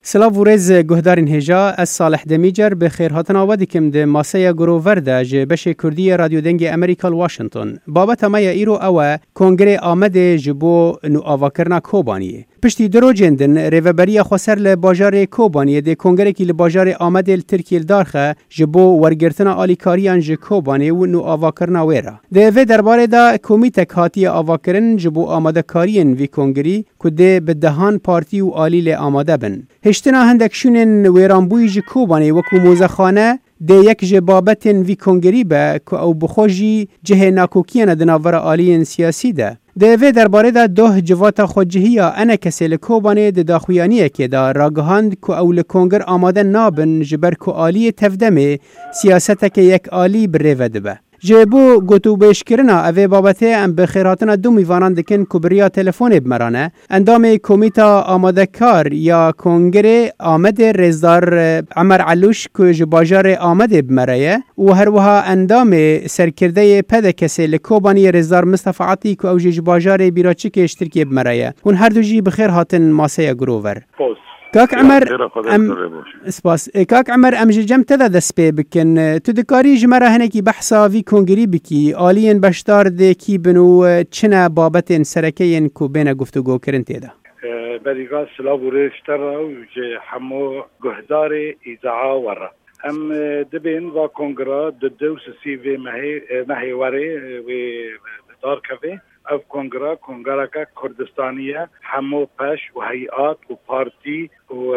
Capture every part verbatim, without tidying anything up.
سلاو و ریز گهدارین هجا از صالح دمیجر به خیر هاتن آوادی کم ده ماسای گروور ده جه بشه کردی رادیو دنگ امریکال واشنطن. بابت همه ایرو اوه کنگره آمده جبو نو آواکرنا کوبانیه. پشتی درو جندن ریوبری خسر لباجار کوبانیه ده کنگره کی لباجار آمده ترکیه دارخه جبو ورگرتنا آلیکاریان جه کوبانیه و نو آواکرنا ویرا. ده و درباره ده کمیتک هاتی آواکرن جبو آمده کارین وی کنگری کده به دهان پارتی و آلیل آمده بن. هشتنا هندک شونن ویرانبوی جه کوبانیه وکو موزخانه ده یک جبابتن وی کنگری به که او بخوشی جه ناکوکیان دناور آلیین سیاسی ده. ده وی درباره ده ده جوات خودجهی انا کسی لکوبانه ده داخویانیه که ده راگهاند که او لکنگر آماده نابن جبر که آلی تفدمه سیاسته که یک آلی بره به. جبو گوتو بشکرنا اوه بابته ام بخیراتنا دو میوانان دکن کبریا تلفون بمرانه اندام کمیتا آماده کار یا کنگره آمده رزدار عمر علوش که جباجار آمده بمرایه و هر وها اندام سرکرده پده کسی لکوبانی رزدار مصطفى عطی که او جباجار بیراچی که اشترکی بمرایه هون هر دو جی بخیر هاتن ماسه گروور کاک عمر ام سپاس کاک عمر ام جم تدا دسپی بکن تو دکاری جمره هنکی بحثا وی کنگری بکی آلین بشتار ده کی بنو چنه بابت سرکین کو بین گفتگو کرن تیدا بریگا سلام ورشتر و همو گهدار ایزعا ورا ام دبین و کنگرا دو سی و مهی وره و دار کفه او کنگرا کنگرا که کردستانیه همو پش و هیئات و پارتی و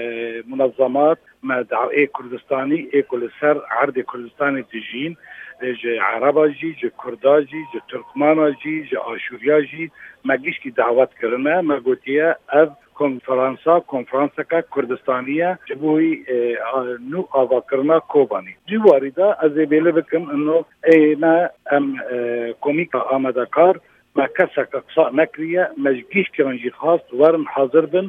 منظمات مدعوه کردستانی اکل سر عرض کردستانی تجین جه عربا جی جه کردا جی جه ترکمانا جی جه آشوریا جی مگیش کی دعوت کرنه مگوتیه او کنفرانسا کنفرانسا که کردستانیه جبوی نو آوا کرنا کوبانی جواری دا از بیله بکن انو اینا ام کومیکا آمده کار ما كسك اقصاء نكريه مجيش كرنجي خاص ورم حاضر بن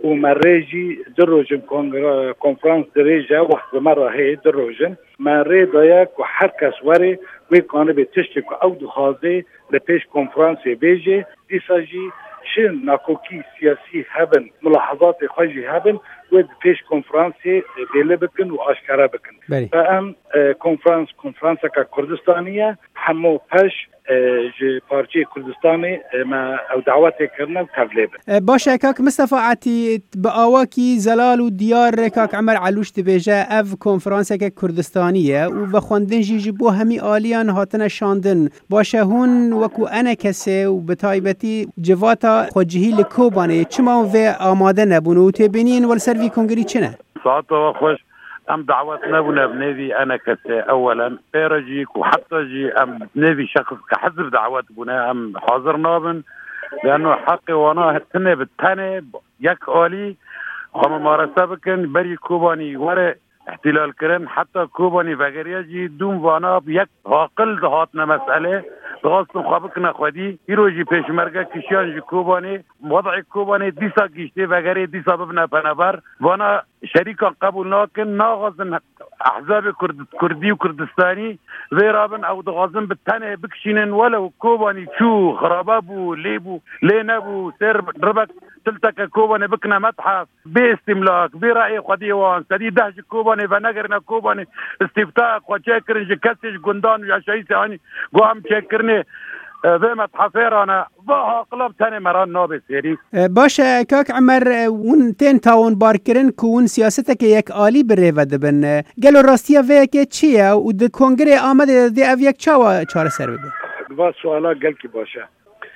ومريجي دروجن كونفرنس دريجا واحد مره هي دروجن ما ريدايك وحركس وري ويكون بتشتك او دخازي لبيش كونفرنس بيجي ديساجي شن ناكوكي سياسي هبن ملاحظات خجي هبن ود بيش كونفرنس بيلبكن واشكرا بكن فام كونفرنس كونفرنس كردستانيه حمو باش جه پارچه کردستانی ما او دعوت کردن تبلیغ باشه کاک مصطفى عطی با آواکی زلال و دیار کاک عمر علوش تبیجه اف کنفرانس که کردستانیه و خوندن جی بو همی آلیان هاتن شاندن باشه هون وکو انا کسی و بتایبتی جواتا خودجهی لکوبانه چما و آماده نبونو تبینین والسروی کنگری چنه؟ ساعت و خوش ام دعوتنا بنبنيذي انا كسي اولا بيرجيك وحتى جي ام بنبي شخص كحزب دعوات بنا ام حاضر نابن لانه حقي وانا تنه بالتاني يك اولي وممارسه بكن بري كوباني ورا احتلال كرن حتى كوباني فقريه جي دوم وانا بيك عاقل دهاتنا مساله دغاستم خوابكنا خودي يروجي پیشمرگه کشیان جی کوبانی وضع کوبانی دیسا گیشته وگری دیسا ببنا پنبر وانا شريكا قبول ناكن ناغزن احزاب كرد كردي وكردستاني ذيرابن او دغازن بالتاني بكشينن ولو كوباني شو خرابابو ليبو لينابو سير ربك تلتك كوباني بكنا متحف باستملاك برأي خديوان سدي دهج كوباني فنقرنا كوباني استفتاء وشاكرن جكسج قندان يا شايسي هاني قوام شاكرني ذي متحفيرانا باها قلب تاني مران نابي سيري باشه كاك عمر ون تين تاون باركرن كون سياستك يك آلي بريفة دبن قالوا راستيا فيك چيه و ده كونگري آمده دي اويك چاوا چار سر بده با سوالا قل كي باشه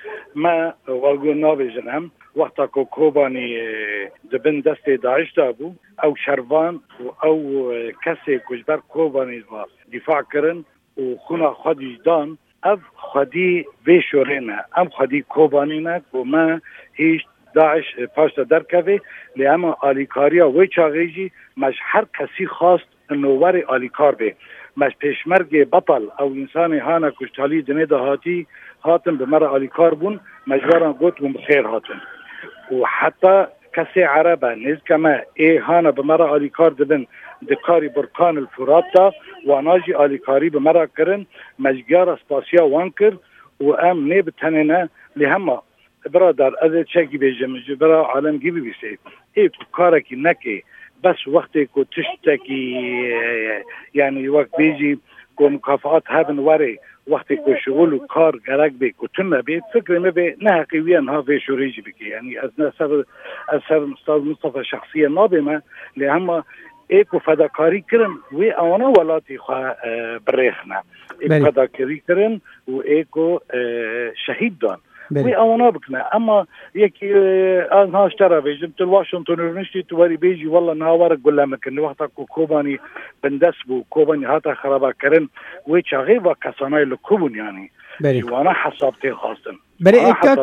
ما والقو نابي جنهم وقتا كو كوباني دبن دست داعش دابو او شروان او كسي كجبر كوباني دفاع كرن وخونا خدي دان اف خدي بشورنا ام خدي كوبانينا وما هيش داعش پاشتا درکوه لیاما آلیکاریا وی چاقیجی مش هر کسی خواست انو وری آلیکار به مش پیشمرگ بطل او انسانی هانا کشتالی دنه دهاتی هاتن بمر آلیکار بون مجبوران گوت بون بخیر هاتن و حتی کسی عربه نیز کما ای هانا بمر آلیکار دبن دکاری برکان الفرات دا و ناجی آلیکاری بمر کرن مجگار اسپاسیا وان کر و ام نی بتنینه لهما برادر از چکی بیجم برا عالم گیبی بیسید ای کاره کی نکی بس وقتی کو تشتکی یعنی وقت بیجی کو مکافآت هبن وری وقتی کو شغل و کار گرگ بی کو تن بی فکر می بی نه قویان ها به شوریج بکی یعنی از نصر از سر استاد مصطفی شخصیه نابه ما لهم ایکو فداکاری کرن و آنها ولاتی خواه بریخنا ایکو فداکاری کرن و ایکو شهید دان و آنها بکنه اما یکی آنها اشترا بیجم تو واشنطن یونیورسیتی تو وری بیجی والله نهاور گله مکنه وقتا کو کوبانی بندس بو کوبانی هاتا خرابا کرن و چاغی و کسانای لکوبون یعنی وانا حسابتی خواستن برای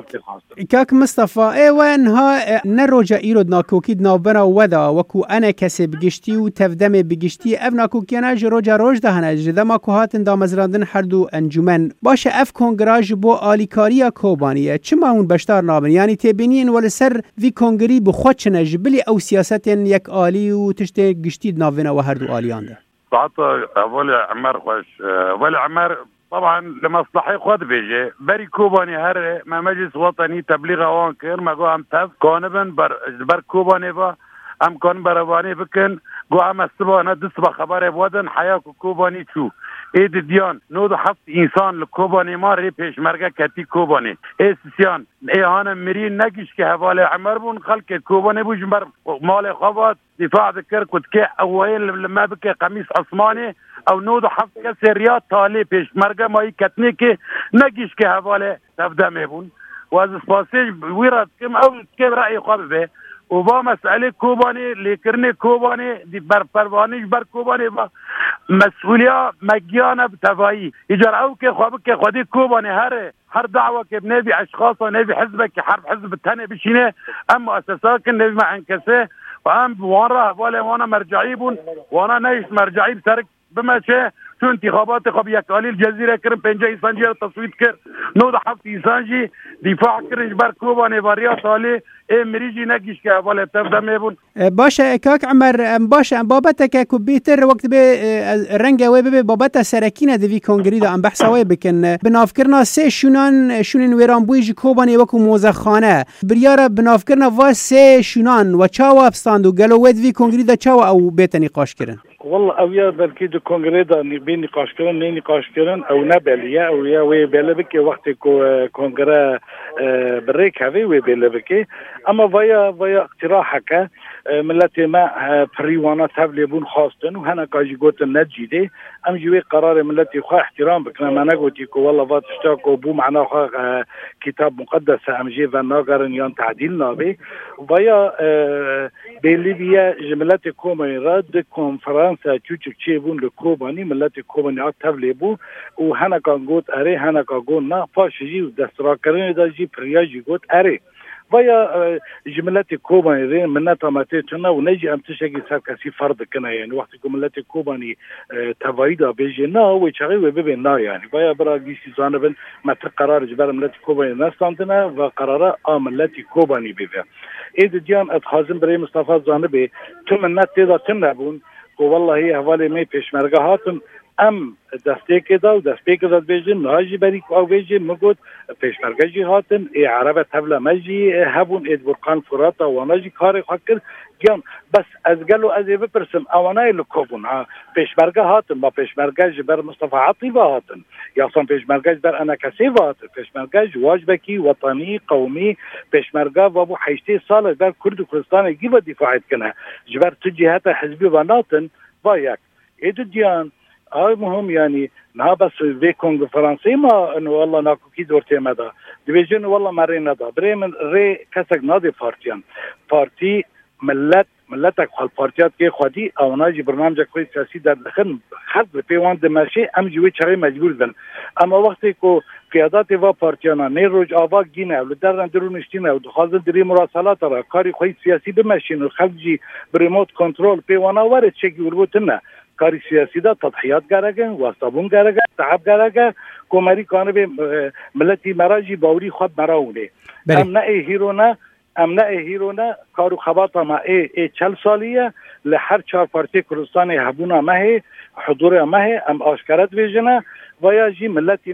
اکاک مصطفى ایوان ها نروجا ایرود ناکوکید نابنا ودا وکو انا کسی بگشتی و تفدم بگشتی اف ناکوکیانا جروجا روش دهنه جدما که هاتن دامزراندن هر دو انجومن باشه اف کنگراج بو آلیکاریا کوبانیه چما اون بشتار نابن یعنی تبینین ولی سر وی کنگری بخواد چنج بلی او سیاستین یک آلی و تشتی گشتید نابنا و هر دو آلیان ده بعطا اول عمر خوش اول عمر طبعا لمصلحه خود بيجي بري كوباني هر ما مجلس وطني تبليغ اوان كير ما قو ام تف كونبن بر بر كوباني با ام كون برباني بكن قو ام السبانه دسبه خبر بودن حياه كوباني شو ايد ديان نود حط انسان لكوباني ما ري پیش مرگه كتي كوباني اسيان اي انا مرين نگش که حواله عمر بون خلق كوباني بوجمر مال خوات دفاع ذكر كنت كي اول لما بك قميص عثماني او نود حط کسی ریاض تالی پیش مرگه مایی کتنی که نگیش که حواله تفده میبون و از سپاسیج ویراد کم او کم رأی خواب به و با مسئله کوبانی لیکرنی کوبانی دی بر پروانیش بر کوبانی با مسئولیا مگیانه بتوایی ایجار او که خواب که خودی کوبانی هر هر دعوه که نبی اشخاص و نبی حزب که حرف حزب تنه بشینه اما اساسا که نبی ما انکسه و هم وانا حواله وانا مرجعی بون وانا نیش مرجعی بسرک بما چه تو انتخابات خب یک عالی الجزیره کرم پنجه ایسانجی رو تصویت کرد نو ده هفت ایسانجی دفاع کرنش بر کوبانه باریا سالی ای مریجی نگیش که اول تفده میبون باشه اکاک عمر باشه بابتا که کبیتر وقت به رنگ وی به بابتا سرکینه دوی کنگری دا ام بحثا وی بکن بنافکرنا سه شونان شونین ویران بویج کوبانه وکو موزخانه بریارا بنافکرنا و سه شونان و چاوا بستاند و گلو وی دوی کنگری دا چاوا او بیت نقاش کرن والله اویا بلکه دو کنگره دا بین نقاش کردن نه نقاش کردن او نه بلیه او یا وی بله بکه وقتی که کنگره بریک هوی وی بله بکه اما ویا ویا اقتراح که ملت ما پریوانا تبلیبون خواستن و هنه کاجی گوتن نجیده ام جوی قرار ملتی خواه احترام بکنه ما نگوتی که والله وات اشتاکو بو معنا خواه کتاب مقدسه ام جی و ناگرن یان تعدیل نابه ویا بیلی بیا جملت کومای را ده کنفرانس چوچک چی بون لکوبانی ملت کوبانی ها تبلیبو و هنه کان گوت اره هنه کان گوت نا پاشجی و دسترا کرنه دا جی پریاجی گوت اره ویا جملت کوبانی رین منت آمده تونه و نجی امتشکی سر کسی فرد کنه یعنی وقتی که ملت کوبانی توایی دا بیجی نا و چاقی و ببین نا یعنی ویا برا گیسی زانه بین متر قرار جبر ملت کوبانی نستاندنه و قراره آ ملت کوبانی بیوه اید دیان اتخازم برای مصطفی زانه بی تو منت دیدا تن نبون که والله حوالی می پیشمرگه هاتون ام دسته که دا و دسته که داد بیجن نهاجی بری که او بیجن مگود پیشمرگه جی هاتن ای عرب تبلا مجی هبون اید برقان فراتا واناجی کار خواه کرد گیان بس از گلو از ای بپرسم اوانای لکوبون پیشمرگه هاتن با پیشمرگه جی بر مصطفى عطیبه هاتن یا اصلا پیشمرگه جی بر انا کسی هاتن پیشمرگه جی واجبکی وطنی قومی پیشمرگه و بو حیشتی سال بر کرد و کردستان گیبه دفاعیت کنه جبر تو جهت حزبی و ناتن با یک اید دیان آه مهم يعني نه بس في كونغ فرنسي ما انه والله ناكو كي دورتي مدا ديفيجن والله مرينا دا بري من ري كسك نادي بارتيان بارتي ملت ملتك خال بارتيات كي خدي او ناجي برنامج كوي سياسي در دخن خد في وان دماشي ام جوي چري مجبور بن اما وقتی کو قیادت و پارتیانا نه روج آوا گینه و در درونشتینه و خازن دری مراسلات را کاری خوی سیاسی بمشین و خلجی بریموت کنترل پیوانا وارد چگی وربوتنه کاری سیاسی دا تضحیات گرگن واسطابون گرگن تعب گرگن کمری کانه به ملتی مراجی باوری خود مراونه ام نه هیرونا ام نه هیرونا کارو خباتا ما ای, ای چل سالیه لحر چهار پارتی کردستان هبونا مه حضور مه ام آشکارت ویژنه و یا جی ملتی ما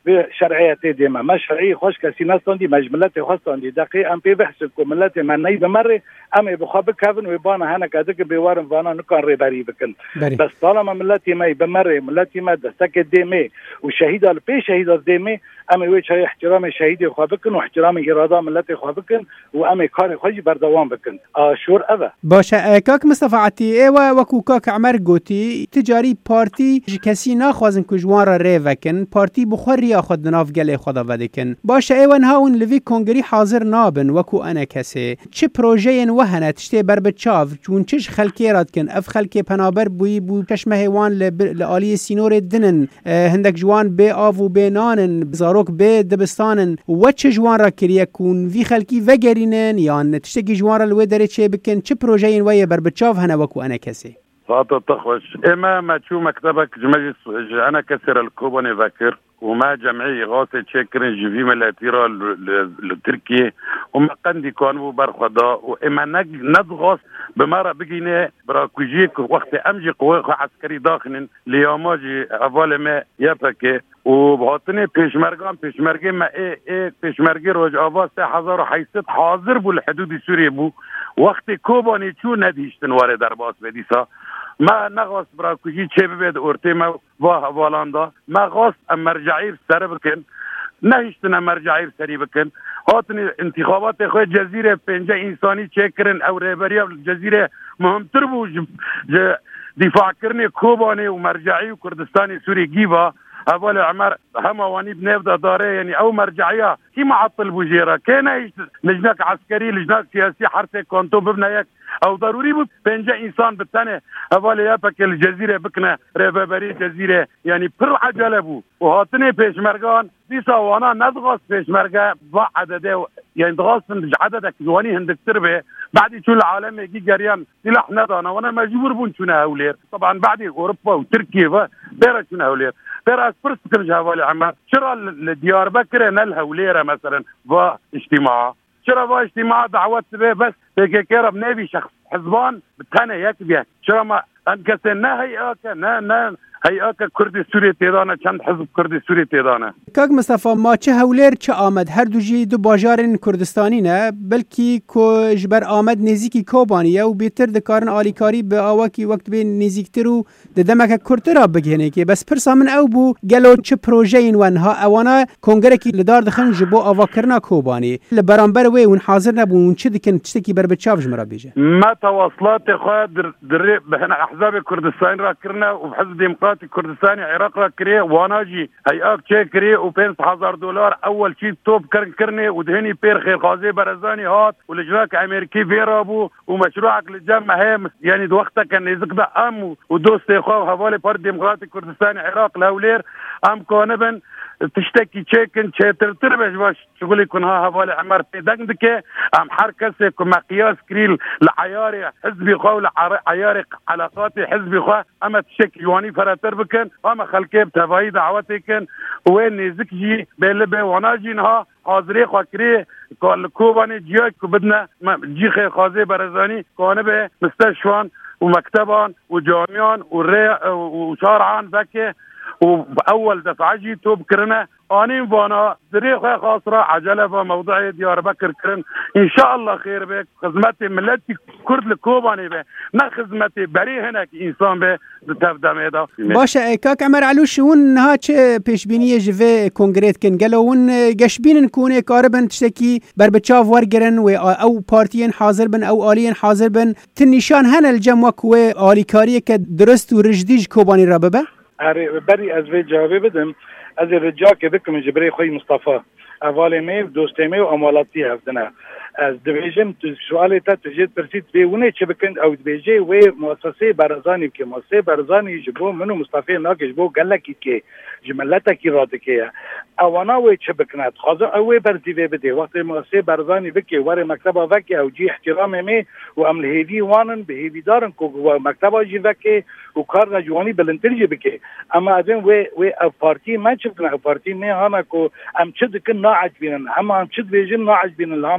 به شرعیت دیمه ما شرعی خوش کسی نستان دی مجملت خواستان دی دقیق ام پی بحث کو ملت من نی بمره ام بخواب کون و بان هنه کده که بیوارم وانا نکان ریبری بکن بری. بس طالما ملت ما بمره ملت ما دستک دیمه و شهید ال پی شهید دیمه ام وی چای احترام شهید خو بکن و احترام اراده ملت خو بکن و ام کار خوش بردوام بکن شور اوه باشه کاک مصطفی عتی ایوه وکو کاک عمر گوتی تجاری پارتی کسی ناخوازن که جوان را ری وکن پارتی بخور ریا خود ناف گله خدا ودکن باشه ایوه نهاون لوی کنگری حاضر نابن وکو انا کسی چه پروژه وهنه تشتی بر بچاو چون چش خلکی راد کن اف خلکی پنابر بوی بو چشمه هیوان لآلی سینور دنن هندک جوان بی آو و بی نانن بزاروک بی دبستانن و چه جوان را کریه کون وی خلکی وگرینن یا تشتگی جوان را لوی داره چه بکن چه پروژه این وی بر بچاو هنه وکو انا کسی فاطمة تخوش إما ما تشو مكتبك جمجس أنا كسر الكوباني ذاكر وما جمعي غاصة تشكرن جيفي ملاتيرا لتركيا وما قندي كانوا برخدا وإما ندغاص بمرة بجينا براكوجيك وقت أمجي قوة عسكري داخلين لياماجي أفال ما يفكي وبعطني بيشمرقان بيشمرقين ما إيه إيه بيشمرقين روج أفال سي حزار حيثت حاضر بو الحدود سوريا بو وقت كوباني شو نديشتن وارد درباس بديسا ما نغاص براكوجي چه ببید ارتی ما واه والاندا ما غاص مرجعی سر بکن نهیشتن مرجعی سری بکن هاتن انتخابات خود جزیره پنجه انسانی چه کرن او ریبری جزیره مهمتر بو دفاع کرن کوبانی و مرجعی و کردستانی سوری گیبا اول عمر همواني بنبدا داره يعني او مرجعيه كي معطل بوجيره كان لجنه عسكري لجنه سياسي حرسه كونتو ببنايك او ضروري بنجا انسان بالثاني اول يابك الجزيره بكنا ريبري جزيره يعني بر عجله بو وهاتني بيشمرغان ديسا وانا نضغط بيشمرغا عدده يعني ضغط عددك جواني هندك تربه بعد شو العالم يجي جريان سلاح ندانا وانا مجبور بون شنا هولير طبعا بعد اوروبا وتركيا بيرا شنا هولير بيرا فرص كرجها والي عمر شرا الديار بكره نلها وليره مثلا واجتماع شرا واجتماع دعوات به بس كيكيرا بنبي شخص حزبان بالتاني يكبي شرا ما انكسنا هيئاك نا نا هيئاك كردي سوري تيدانا چند حزب كردي سوري تيدانا کاک مصطفی ما چه هولیر چه آمد هر دو جی دو باجارن کردستانی نه بلکی کو جبر آمد نزیکی کوبانیه و بیتر دکارن آلیکاری به آواکی وقت به نزیکتر و دمک کردتر بگهنه که بس پرسا من او بو گلو چه پروژه این ونها اوانا کنگره کی لدار دخن جبو آوا کرنا کوبانی لبرانبر وی اون حاضر نبون چه دکن چتکی بر بچاوج مرا بیجه ما تواصلات خو در در بهنا احزاب کردستان را کرنا و حزب ديمقراطي كردستاني عراق را كريه واناجي هيئات كريه وبينس هزار دولار اول شيء توب كرن كرني ودهني بير خير قاضي برزاني هات ولجناك امريكي فيرابو ومشروعك للجامعه هي يعني وقتها كان يزقد ام ودوستي خو حوالي بار ديمقراطي كردستاني عراق لاولير ام كونبن تشتكي تشيكن تشتر تربش باش شغل يكون ها حوالي عمر دندك ام حركه مقياس كريل لعياري حزبي خو لعياري علاقاتي حزبي خو اما تشكي يواني فراتر بكن اما خلكي بتفاي دعوتكن وين نزكجي بلبه وناجينها حاضري خاكري كوباني جيك بدنا جي خي خازي برزاني كونه به مستشفان ومكتبان وجامعان وشارعان ذكي وأول دفعة جيتو بكرنا أنين فانا دريخة خاصرة عجلة في ديار بكر كرن إن شاء الله خير بك خدمتي ملتي كرد لكوباني به نا خدمتي بري هناك إنسان به تبدأ ميدا باشا كاك عمر علوش ون ها چه پیشبینی جوه کنگریت کن گلو ون گشبین کونه کاربن تشتکی بر بچاو ورگرن و او پارتین حاضر بن او آلین حاضر بن تنشان هن الجم وکوه آلیکاری که درست و رجدیج کوبانی را ببه بري از وی جوابي بدم از رجا که بكم جبري خوي مصطفى اولي مي دوستي مي واموالاتي هفتنا از دبيجم سؤالي تا تجد برسيت بي ونه چه بكند او دبيجي و مؤسسه برزاني که مؤسسه برزاني جبو منو مصطفى ناك جبو قالك كي جملتا كي رادكيه اوانا و چه بكند خاطر او برتي بده وقت مؤسسه برزاني بكي ور مكتبه وكي او جي احترام مي وام الهيدي وانن بهيدي دارن كو مكتبه جي وكي وكارنا جواني بلنترجي بكي اما ادن و و بارتي ما چبنا بارتي نه انا كو ام چد كن ناعج بينن اما ام چد بيجن ناعج بينن لامبر ما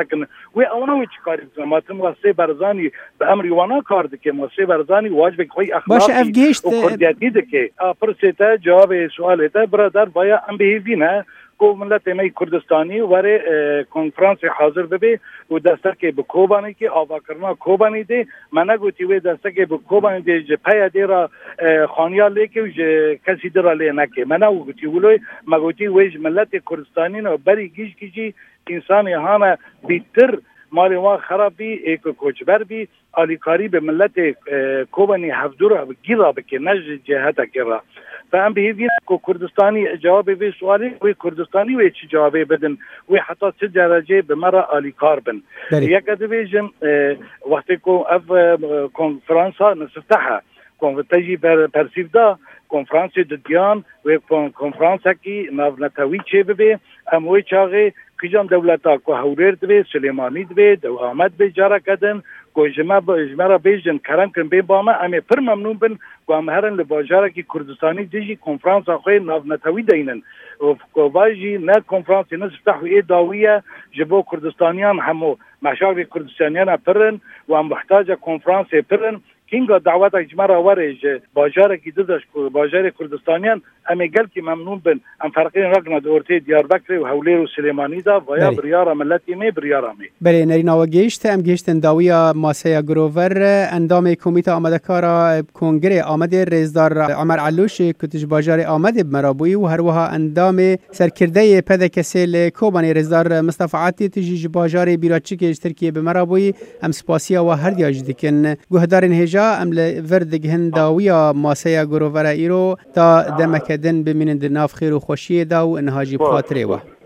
دکن و اونو چی کاری زماتم واسه برزانی به امر وانا کار دکه واسه برزانی واجب خوی اخلاقی و کردیتی دکه پرسیتا جواب سوال تا برادر بایا ام بهیوینه کو ملت می کردستانی وره کنفرانس حاضر ببی و دستک به کوبانی که آوا کرنا کوبانی دی من گوتی و دستک به کوبانی دی ج پیا دی را خانیا لیکه و کسی در لی نکه من گوتی ولوی مگوتی ویج ملت کردستانی نو بری گیج گیجی انسان همه بیتر مالی وان خراب بی ایک کوچبر بی آلیکاری به ملت کوبانی هفدور گیرا بکه نج جهت کرا فهم بهیوین که کردستانی جواب به سوالی و کردستانی و چی جواب بدن و حتی چه درجه به مرا آلیکار بن یک دویجم وقتی که اف کنفرانس ها نستفتحه تجي برسيف دا کنفرانس دديان و کنفرانس کی ناو نتاوی چه ببه اموی چاغه کجام دولتا کو هوریر دبه سلیمانی دبه دو آمد به جارا کدن کو جما جمرا بیجن کرم کن به باما امی پر ممنون بن کو ام هرن لباجارا کی کردستانی دیجی کنفرانس خو ناو نتاوی دینن و کو باجی نه کنفرانس نه فتحو ای داویه جبو کردستانیان همو مشاور کردستانیان پرن و ام محتاج کنفرانس پرن كينغا دعوات اجمارا ورج باجار کی ددش باجار کردستانیان امی گل کی ممنون بن ام فرقین رقنا دورتی دیاربکر و هولیر و سلیمانی دا و یا بریارا ملتی می بریارا می بله نرینا و گیشت ام گیشتن داویا ماسیا گروور اندام کمیته آمده کارا کنگره آمده رزدار عمر علوش کتش باجار آمده بمرابوی و هر وها اندام سرکرده پد کسل کوبانی رزدار مصطفی عاطی تجی باجار بیراچی که ترکیه بمرابوی ام سپاسیا و هر دیاج دکن گهدارن هجا ام لورد هنداویا ماسیا گروور ایرو تا دمکدن بمینند ناف خیر و خوشی دا و انهاجی بخاطره و